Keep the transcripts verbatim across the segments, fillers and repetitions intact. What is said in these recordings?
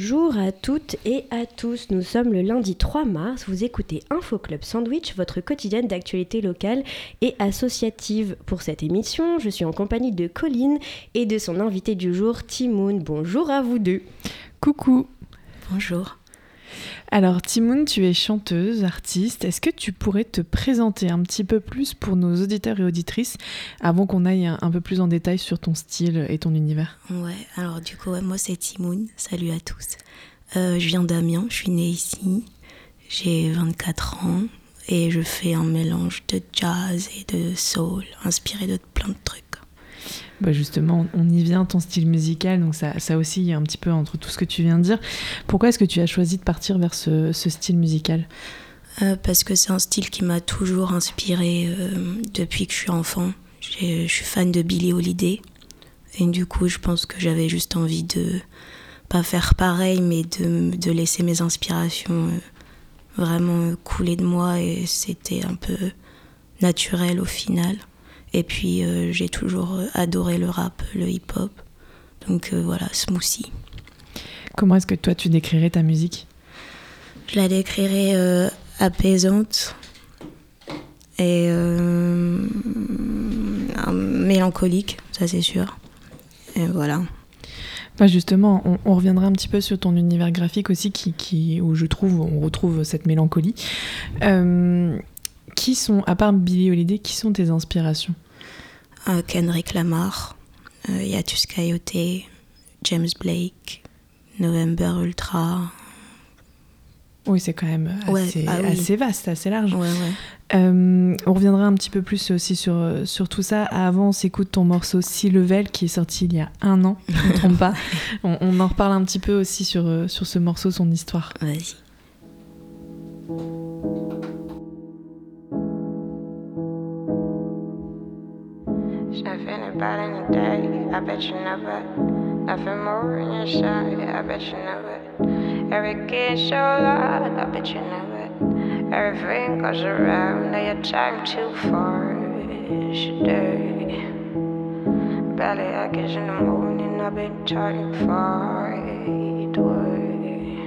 Bonjour à toutes et à tous, nous sommes le lundi trois mars, vous écoutez Info Club Sandwich, votre quotidienne d'actualité locale et associative. Pour cette émission, je suis en compagnie de Colline et de son invité du jour, Timoun. Bonjour à vous deux. Coucou. Bonjour. Alors Timoun, tu es chanteuse, artiste. Est-ce que tu pourrais te présenter un petit peu plus pour nos auditeurs et auditrices avant qu'on aille un, un peu plus en détail sur ton style et ton univers ? Ouais, alors du coup, ouais, moi c'est Timoun. Salut à tous. Euh, je viens d'Amiens, je suis née ici. J'ai vingt-quatre ans et je fais un mélange de jazz et de soul, inspiré de plein de trucs. Bah justement, on y vient, ton style musical, donc ça, ça oscille un petit peu entre tout ce que tu viens de dire. Pourquoi est-ce que tu as choisi de partir vers ce, ce style musical ? euh, Parce que c'est un style qui m'a toujours inspirée euh, depuis que je suis enfant. J'ai, je suis fan de Billie Holiday et du coup, je pense que j'avais juste envie de pas faire pareil, mais de, de laisser mes inspirations euh, vraiment couler de moi et c'était un peu naturel au final. Et puis euh, j'ai toujours adoré le rap, le hip-hop. Donc euh, voilà, smoothie. Comment est-ce que toi tu décrirais ta musique ? Je la décrirais euh, apaisante et euh, mélancolique, ça c'est sûr. Et voilà. Bah justement, on, on reviendra un petit peu sur ton univers graphique aussi, qui, qui, où je trouve, on retrouve cette mélancolie. Euh, Qui sont, à part Billie Holiday, qui sont tes inspirations ? euh, Kendrick Lamar, euh, Yatus Coyote, James Blake, November Ultra. Oui, c'est quand même assez, ouais, ah oui. assez vaste, assez large. Ouais, ouais. Euh, on reviendra un petit peu plus aussi sur, sur tout ça. Avant, on s'écoute ton morceau Sea Level qui est sorti il y a un an, je ne me trompe pas. On, on en reparle un petit peu aussi sur, sur ce morceau, son histoire. Vas-y. Nothing about any day, I bet you never. Nothing more in your side, I bet you never. Every kid so loud, I bet you never. Everything goes around, now your time too far today. Barely I guess in the morning, I've been trying far away.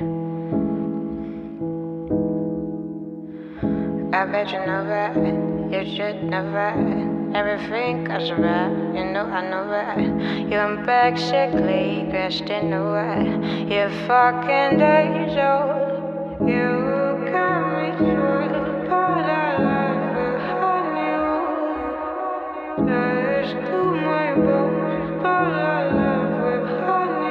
I bet you never, you should never. Everything goes around, you know I know that. You're basically dressed in the white. You're fucking days old. You got me through, but I love behind you. Just do my best, but I love behind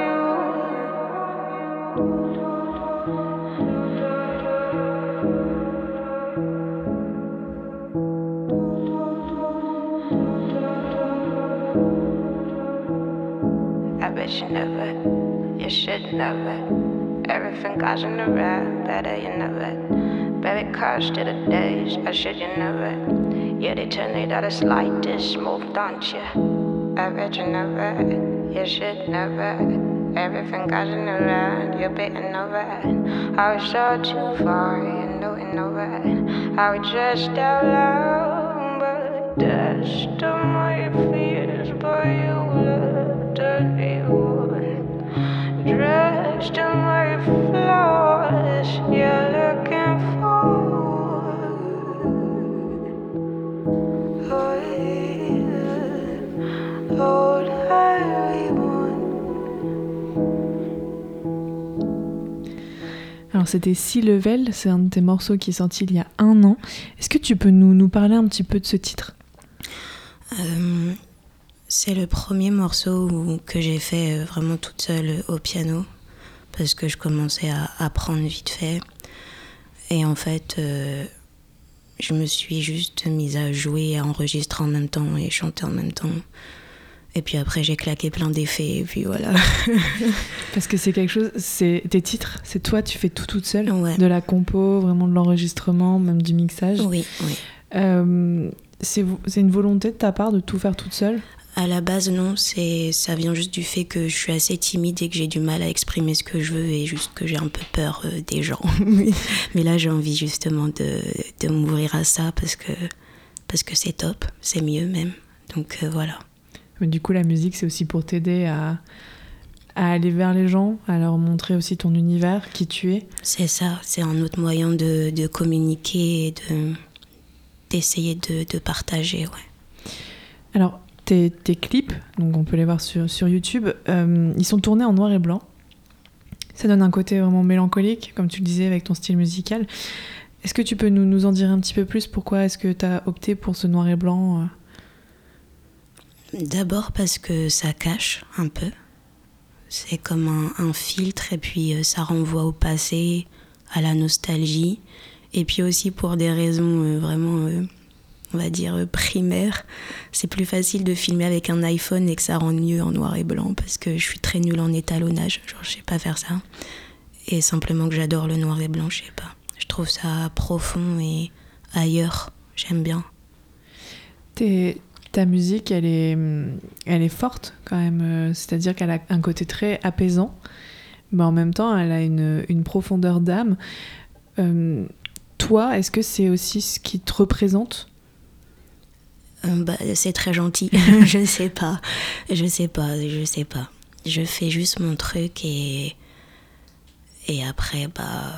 I bet you never, you should never. Everything goes in the right, better you never. Baby, cars to the days, I should you never. Yeah, they tell me that it's like this, move, don't you? I bet you never, you should never. Everything goes in the right, you're beating over. I was so too far, you know it over. I was just out loud, but that's the my fears, but you love the dressed in my flaws, you're looking for. Oh, old highway one. Alors c'était Sea Level, c'est un de tes morceaux qui est sorti il y a un an. Est-ce que tu peux nous, nous parler un petit peu de ce titre ? euh, C'est le premier morceau où, que j'ai fait vraiment toute seule au piano parce que je commençais à apprendre vite fait. Et en fait, euh, je me suis juste mise à jouer, à enregistrer en même temps et chanter en même temps. Et puis après, j'ai claqué plein d'effets et puis voilà. Parce que c'est quelque chose, c'est tes titres, c'est toi, tu fais tout toute seule, ouais. De la compo, vraiment de l'enregistrement, même du mixage. Oui, oui. Euh, c'est, c'est une volonté de ta part de tout faire toute seule ? À la base, non, c'est, ça vient juste du fait que je suis assez timide et que j'ai du mal à exprimer ce que je veux et juste que j'ai un peu peur euh, des gens. Mais là, j'ai envie justement de, de m'ouvrir à ça parce que, parce que c'est top, c'est mieux même. Donc euh, voilà. Mais du coup, la musique, c'est aussi pour t'aider à, à aller vers les gens, à leur montrer aussi ton univers, qui tu es. C'est ça, c'est un autre moyen de, de communiquer et de, d'essayer de, de partager, ouais. Alors, tes, tes clips, donc on peut les voir sur, sur YouTube, euh, ils sont tournés en noir et blanc. Ça donne un côté vraiment mélancolique, comme tu le disais, avec ton style musical. Est-ce que tu peux nous, nous en dire un petit peu plus? Pourquoi est-ce que tu as opté pour ce noir et blanc? D'abord parce que ça cache un peu. C'est comme un, un filtre, et puis euh, ça renvoie au passé, à la nostalgie. Et puis aussi pour des raisons euh, vraiment, euh, on va dire, euh, primaires. C'est plus facile de filmer avec un iPhone et que ça rende mieux en noir et blanc, parce que je suis très nulle en étalonnage, genre je sais pas faire ça. Et simplement que j'adore le noir et blanc, je sais pas. Je trouve ça profond et ailleurs, j'aime bien. T'es... Ta musique, elle est, elle est forte quand même, c'est-à-dire qu'elle a un côté très apaisant, mais en même temps, elle a une, une profondeur d'âme. Euh, toi, est-ce que c'est aussi ce qui te représente? euh, bah, C'est très gentil, je sais pas, je sais pas, je sais pas. Je fais juste mon truc et, et après, bah...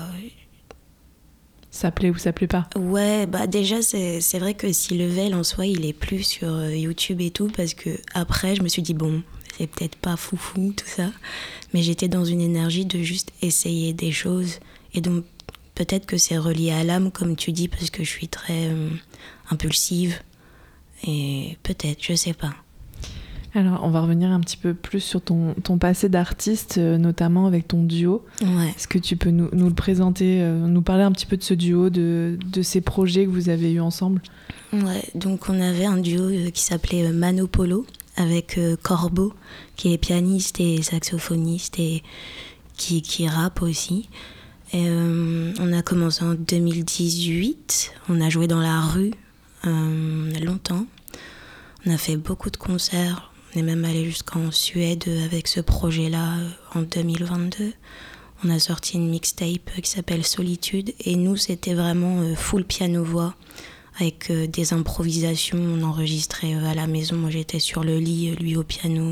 Ça plaît ou ça plaît pas? Ouais, bah déjà, c'est, c'est vrai que si Level en soi, il est plus sur euh, YouTube et tout, parce que après, je me suis dit, bon, c'est peut-être pas foufou, tout ça, mais j'étais dans une énergie de juste essayer des choses, et donc peut-être que c'est relié à l'âme, comme tu dis, parce que je suis très euh, impulsive, et peut-être, je sais pas. Alors, on va revenir un petit peu plus sur ton, ton passé d'artiste, euh, notamment avec ton duo. Ouais. Est-ce que tu peux nous, nous le présenter, euh, nous parler un petit peu de ce duo, de, de ces projets que vous avez eus ensemble? Ouais, donc on avait un duo euh, qui s'appelait euh, Manopolo, avec euh, Corbeau, qui est pianiste et saxophoniste, et qui, qui rappe aussi. Et, euh, on a commencé en deux mille dix-huit, on a joué dans la rue euh, longtemps. On a fait beaucoup de concerts. On est même allé jusqu'en Suède avec ce projet-là en deux mille vingt-deux. On a sorti une mixtape qui s'appelle Solitude. Et nous, c'était vraiment full piano-voix avec des improvisations. On enregistrait à la maison. Moi, j'étais sur le lit, lui au piano.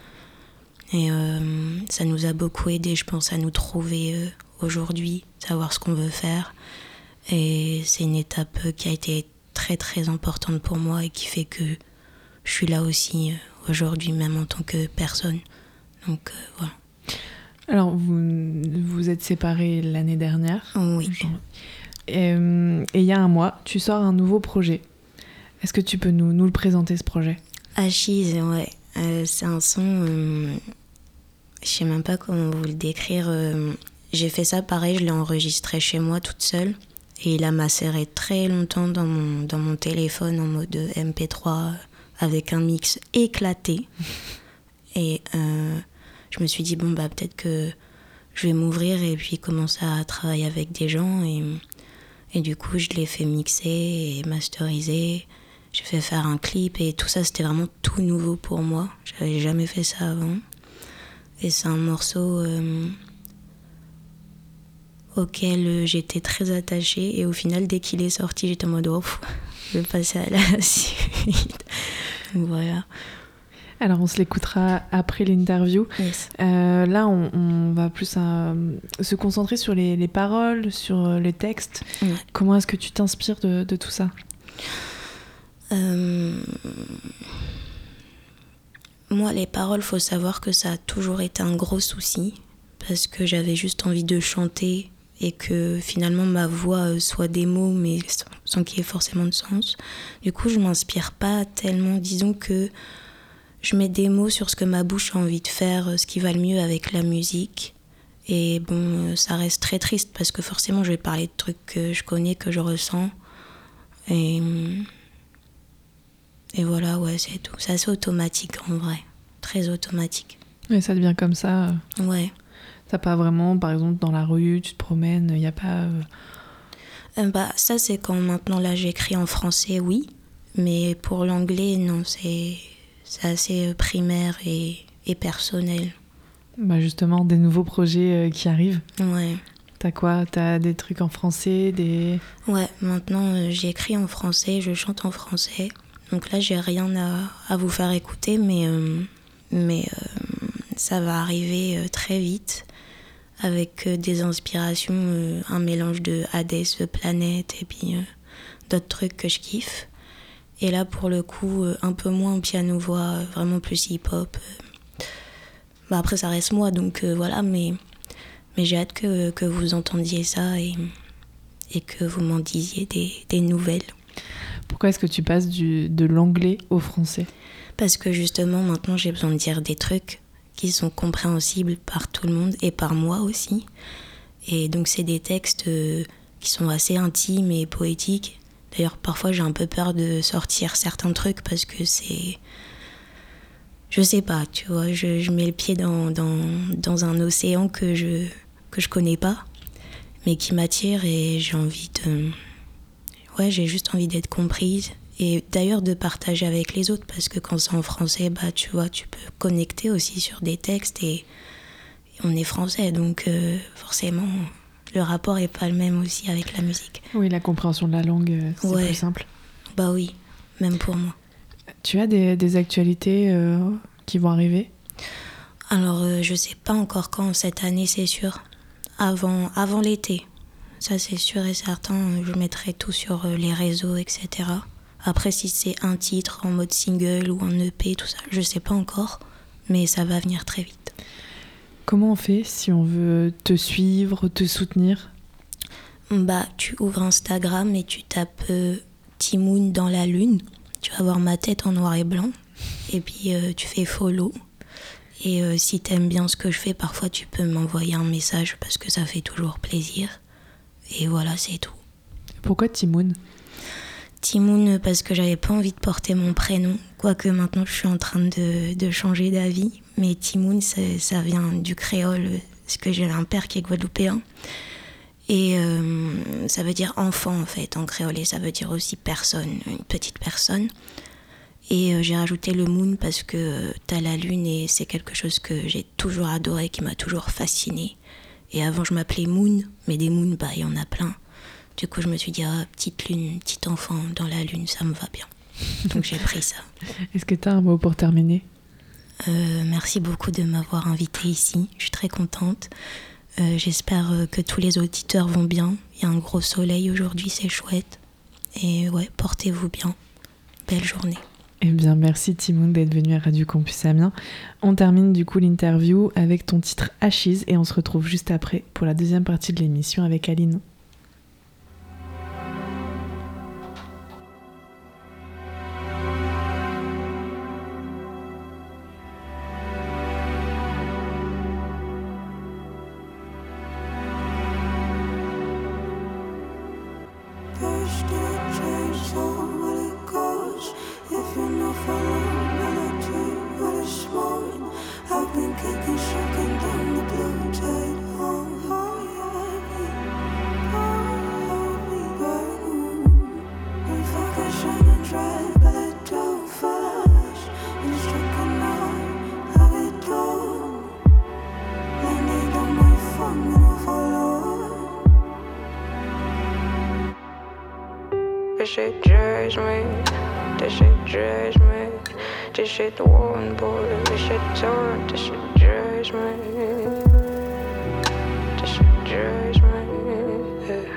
Et euh, ça nous a beaucoup aidé, je pense, à nous trouver aujourd'hui, savoir ce qu'on veut faire. Et c'est une étape qui a été très, très importante pour moi et qui fait que je suis là aussi aujourd'hui, même en tant que personne. Donc euh, voilà. Alors, vous vous êtes séparés l'année dernière. Oui. Et il y a un mois, tu sors un nouveau projet. Est-ce que tu peux nous, nous le présenter, ce projet? Achise, ouais. Euh, c'est un son... Euh, je sais même pas comment vous le décrire. Euh, j'ai fait ça pareil, je l'ai enregistré chez moi toute seule. Et il a macéré très longtemps dans mon, dans mon téléphone en mode M P trois... avec un mix éclaté. Et euh, je me suis dit, bon, bah, peut-être que je vais m'ouvrir et puis commencer à travailler avec des gens. Et, et du coup, je l'ai fait mixer et masteriser. J'ai fait faire un clip et tout ça, c'était vraiment tout nouveau pour moi. J'avais jamais fait ça avant. Et c'est un morceau euh, auquel j'étais très attachée. Et au final, dès qu'il est sorti, j'étais en mode, oh, je vais passer à la suite. Voilà. Alors, on se l'écoutera après l'interview. Yes. Euh, là, on, on va plus euh, se concentrer sur les, les paroles, sur les textes. Ouais. Comment est-ce que tu t'inspires de, de tout ça? euh... Moi, les paroles, faut savoir que ça a toujours été un gros souci, parce que j'avais juste envie de chanter et que finalement ma voix soit des mots, mais sans qu'il y ait forcément de sens. Du coup, je m'inspire pas tellement. Disons que je mets des mots sur ce que ma bouche a envie de faire, ce qui va le mieux avec la musique. Et bon, ça reste très triste parce que forcément, je vais parler de trucs que je connais, que je ressens. Et, et voilà, ouais, c'est tout. C'est assez automatique en vrai, très automatique. Et ça devient comme ça. Ouais. T'as pas vraiment, par exemple, dans la rue, tu te promènes, il n'y a pas... Euh... Euh, bah, ça, c'est quand maintenant, là, j'écris en français, oui. Mais pour l'anglais, non, c'est, c'est assez primaire et, et personnel. Bah justement, des nouveaux projets euh, qui arrivent. Ouais. T'as quoi? T'as des trucs en français, des... Ouais, maintenant, euh, j'écris en français, je chante en français. Donc là, j'ai rien à, à vous faire écouter, mais, euh, mais euh, ça va arriver euh, très vite, avec euh, des inspirations, euh, un mélange de Hades, de Planète, et puis euh, d'autres trucs que je kiffe. Et là, pour le coup, euh, un peu moins piano-voix, euh, vraiment plus hip-hop. Euh. Bah, après, ça reste moi, donc euh, voilà, mais, mais j'ai hâte que, que vous entendiez ça et, et que vous m'en disiez des, des nouvelles. Pourquoi est-ce que tu passes du, de l'anglais au français ? Parce que justement, maintenant, j'ai besoin de dire des trucs qui sont compréhensibles par tout le monde et par moi aussi. Et donc, c'est des textes euh, qui sont assez intimes et poétiques. D'ailleurs, parfois, j'ai un peu peur de sortir certains trucs parce que c'est... Je sais pas, tu vois, je, je mets le pied dans, dans, dans un océan que je, que je connais pas, mais qui m'attire et j'ai envie de... Ouais, j'ai juste envie d'être comprise. Et d'ailleurs, de partager avec les autres, parce que quand c'est en français, bah, tu vois, tu peux connecter aussi sur des textes et, et on est français, donc euh, forcément... Le rapport n'est pas le même aussi avec la musique. Oui, la compréhension de la langue, c'est ouais. plus simple. Bah oui, même pour moi. Tu as des, des actualités euh, qui vont arriver ? Alors, euh, je sais pas encore quand, cette année, c'est sûr. Avant, avant l'été. Ça, c'est sûr et certain. Je mettrai tout sur euh, les réseaux, et cetera. Après, si c'est un titre en mode single ou un E P, tout ça, je sais pas encore. Mais ça va venir très vite. Comment on fait si on veut te suivre, te soutenir ? Bah, tu ouvres Instagram et tu tapes euh, Timoun dans la lune. Tu vas voir ma tête en noir et blanc. Et puis, euh, tu fais follow. Et euh, si t'aimes bien ce que je fais, parfois tu peux m'envoyer un message parce que ça fait toujours plaisir. Et voilà, c'est tout. Pourquoi Timoun ? Timoun parce que j'avais pas envie de porter mon prénom, quoique maintenant je suis en train de, de changer d'avis. Mais Timoun, ça, ça vient du créole, parce que j'ai un père qui est guadeloupéen. Et euh, ça veut dire enfant en fait, en créole, et ça veut dire aussi personne, une petite personne. Et euh, j'ai rajouté le moon parce que euh, t'as la lune et c'est quelque chose que j'ai toujours adoré, qui m'a toujours fascinée. Et avant je m'appelais Moon, mais des moons, bah il y en a plein. Du coup je me suis dit, ah, petite lune, petit enfant dans la lune, ça me va bien. Donc j'ai pris ça. Est-ce que t'as un mot pour terminer ? euh, Merci beaucoup de m'avoir invitée ici, je suis très contente. Euh, j'espère que tous les auditeurs vont bien. Il y a un gros soleil aujourd'hui, c'est chouette. Et ouais, portez-vous bien. Belle journée. Eh bien, merci Timoun d'être venu à Radio Campus Amiens. On termine du coup l'interview avec ton titre Ashes et on se retrouve juste après pour la deuxième partie de l'émission avec Aline. This shit drives me, this shit drives me. This shit the one boy, this shit torn, this shit drives me. This shit drives me, yeah.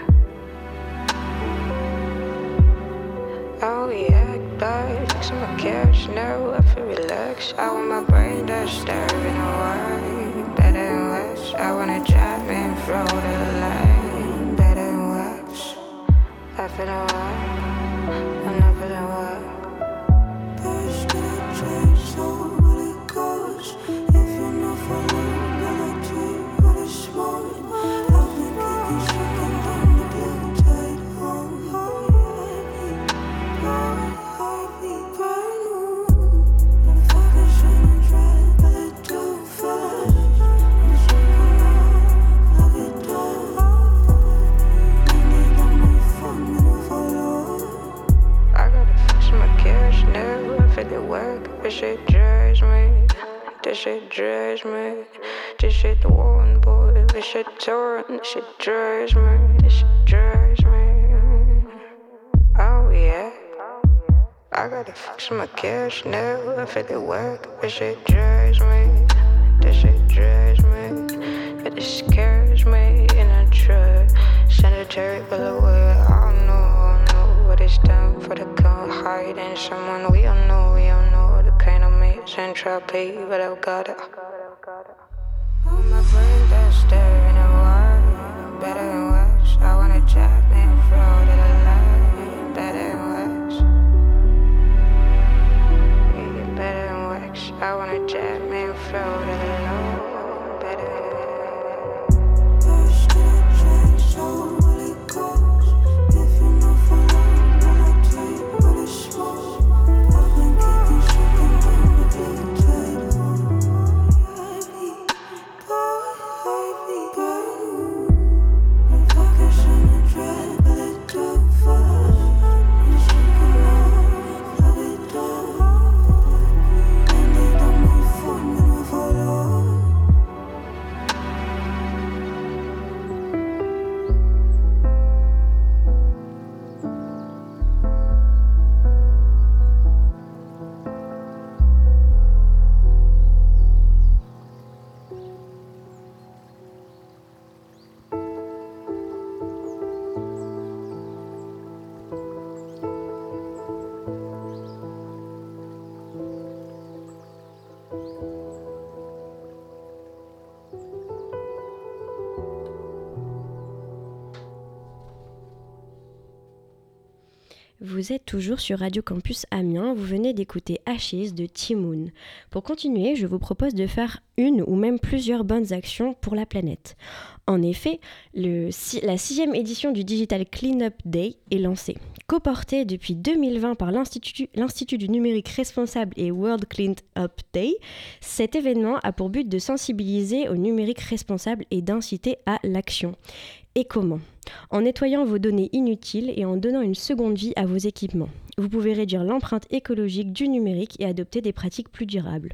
Oh, we act like fixing my couch now, I feel relaxed. I want my brain that's staring away. Better than wax, I wanna drive me and throw to the line. Better than wax, I feel alright. I'm not feeling well. Push to the change, so what it goes. If you're not following, I like to what is small. I've been kicking, shaking down the blue tide. Oh, heartbeat, heartbeat, brand new. If I could shine and try, but it too fast. I'm shaking up, I get done. I need on my phone, and follow. I gotta fix my cash now, I feel it work. This shit drives me, this shit drives me. This shit the one boy, this shit torn, this shit drives me, this shit drives me. Oh yeah, I gotta fix my cash now, I feel it work. This shit drives me, This shit drives me, but it scares me in a truck. Sanitary Boulevard, I don't know, I don't know what it's done for the count. Hiding someone we all know, we all know the kind of me is entropy, but I've got it. On my brain, that's staring at why. Better than wax, I wanna jack me and throw to the light. Better than wax. Yeah, better than wax, I wanna jack me and throw to the light. Better than wax. First to the train, so will it goes. If you know for long, then I take what it's small. I've been kicking shit and then the big tide. Vous êtes toujours sur Radio Campus Amiens, vous venez d'écouter Ashes de Ti-Moune. Pour continuer, je vous propose de faire une ou même plusieurs bonnes actions pour la planète. En effet, le, la sixième édition du Digital Cleanup Day est lancée. Coportée depuis deux mille vingt par l'Institut, l'Institut du numérique responsable et World Cleanup Day, cet événement a pour but de sensibiliser au numérique responsable et d'inciter à l'action. Et comment ? En nettoyant vos données inutiles et en donnant une seconde vie à vos équipements. Vous pouvez réduire l'empreinte écologique du numérique et adopter des pratiques plus durables.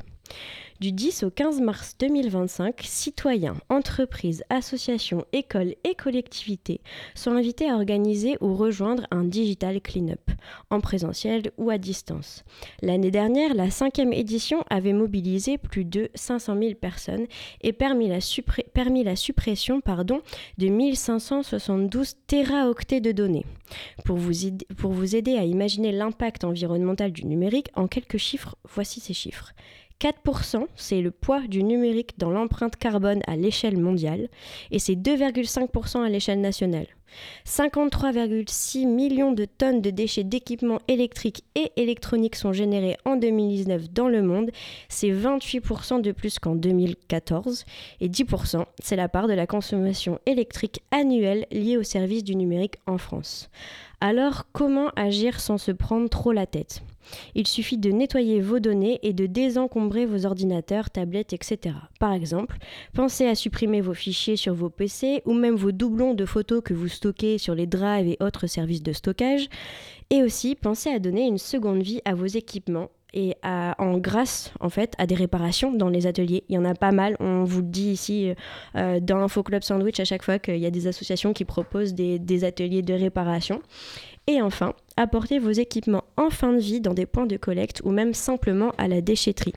Du dix au quinze mars deux mille vingt-cinq, citoyens, entreprises, associations, écoles et collectivités sont invités à organiser ou rejoindre un Digital Cleanup, en présentiel ou à distance. L'année dernière, la cinquième édition avait mobilisé plus de cinq cent mille personnes et permis la, suppré- permis la suppression pardon, de mille cinq cent soixante-douze téraoctets de données. Pour vous, aider, pour vous aider à imaginer l'impact environnemental du numérique, en quelques chiffres, voici ces chiffres. quatre pour cent, c'est le poids du numérique dans l'empreinte carbone à l'échelle mondiale et c'est deux virgule cinq pour cent à l'échelle nationale. cinquante-trois virgule six millions de tonnes de déchets d'équipements électriques et électroniques sont générés en deux mille dix-neuf dans le monde, c'est vingt-huit pour cent de plus qu'en deux mille quatorze et dix pour cent, c'est la part de la consommation électrique annuelle liée au service du numérique en France. Alors, comment agir sans se prendre trop la tête ? Il suffit de nettoyer vos données et de désencombrer vos ordinateurs, tablettes, et cetera. Par exemple, pensez à supprimer vos fichiers sur vos P C ou même vos doublons de photos que vous stockez sur les drives et autres services de stockage. Et aussi, pensez à donner une seconde vie à vos équipements et à, en grâce en fait à des réparations dans les ateliers. Il y en a pas mal, on vous le dit ici euh, dans Info Club Sandwich à chaque fois qu'il y a des associations qui proposent des, des ateliers de réparation. Et enfin, apportez vos équipements en fin de vie dans des points de collecte ou même simplement à la déchetterie.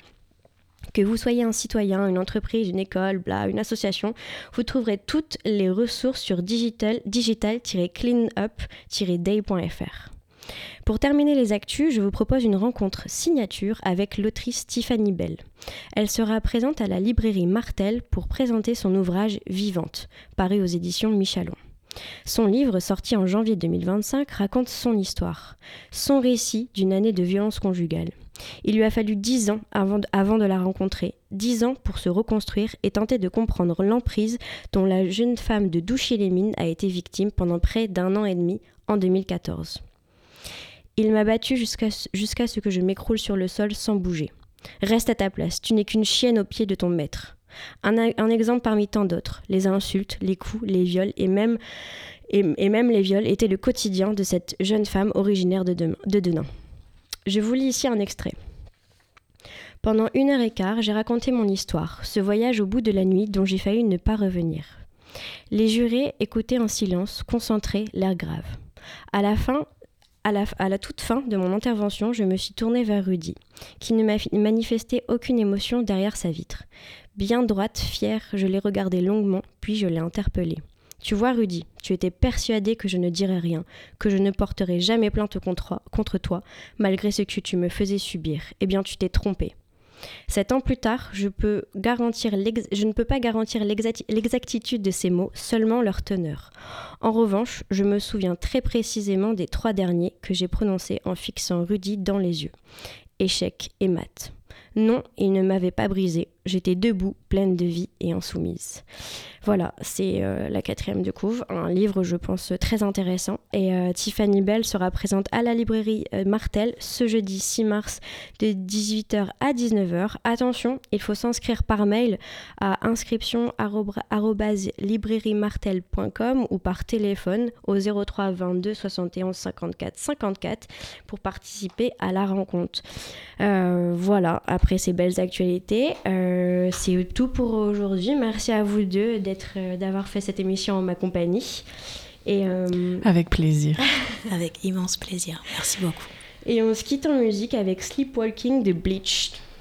Que vous soyez un citoyen, une entreprise, une école, bla, une association, vous trouverez toutes les ressources sur digital, digital cleanup day point f r. Pour terminer les actus, je vous propose une rencontre signature avec l'autrice Tiffany Bell. Elle sera présente à la librairie Martel pour présenter son ouvrage Vivante, paru aux éditions Michalon. Son livre, sorti en janvier deux mille vingt-cinq, raconte son histoire, son récit d'une année de violence conjugale. Il lui a fallu dix ans avant de, avant de la rencontrer, dix ans pour se reconstruire et tenter de comprendre l'emprise dont la jeune femme de Douchy-les-Mines a été victime pendant près d'un an et demi en deux mille quatorze. Il m'a battue jusqu'à, jusqu'à ce que je m'écroule sur le sol sans bouger. Reste à ta place, tu n'es qu'une chienne aux pieds de ton maître. Un, un exemple parmi tant d'autres, les insultes, les coups, les viols et même, et, et même les viols étaient le quotidien de cette jeune femme originaire de, de, de Denain. Je vous lis ici un extrait. Pendant une heure et quart, j'ai raconté mon histoire, ce voyage au bout de la nuit dont j'ai failli ne pas revenir. Les jurés écoutaient en silence, concentrés, l'air grave. À la fin, À la, à la toute fin de mon intervention, je me suis tournée vers Rudy, qui ne m'a manifesté aucune émotion derrière sa vitre. Bien droite, fière, je l'ai regardée longuement, puis je l'ai interpellée. Tu vois, Rudy, tu étais persuadé que je ne dirais rien, que je ne porterais jamais plainte contre, contre toi, malgré ce que tu me faisais subir. Eh bien, tu t'es trompé. Sept ans plus tard, je, peux garantir l'ex- je ne peux pas garantir l'exact- l'exactitude de ces mots, seulement leur teneur. En revanche, je me souviens très précisément des trois derniers que j'ai prononcés en fixant Rudy dans les yeux. Échec et mat. Non, il ne m'avait pas brisé. J'étais debout, pleine de vie et insoumise. Voilà, c'est euh, la quatrième de couve, un livre, je pense, très intéressant. Et euh, Tiffany Bell sera présente à la librairie euh, Martel ce jeudi six mars de dix-huit heures à dix-neuf heures. Attention, il faut s'inscrire par mail à inscription arobase librairiemartel point com ou par téléphone au zéro trois vingt-deux soixante et onze cinquante-quatre cinquante-quatre pour participer à la rencontre. Euh, voilà, après ces belles actualités, euh, c'est tout pour aujourd'hui. Merci à vous deux d'être, euh, d'avoir fait cette émission en ma compagnie. Et, euh... Avec plaisir. Avec immense plaisir. Merci beaucoup. Et on se quitte en musique avec Sleepwalking de Bleach.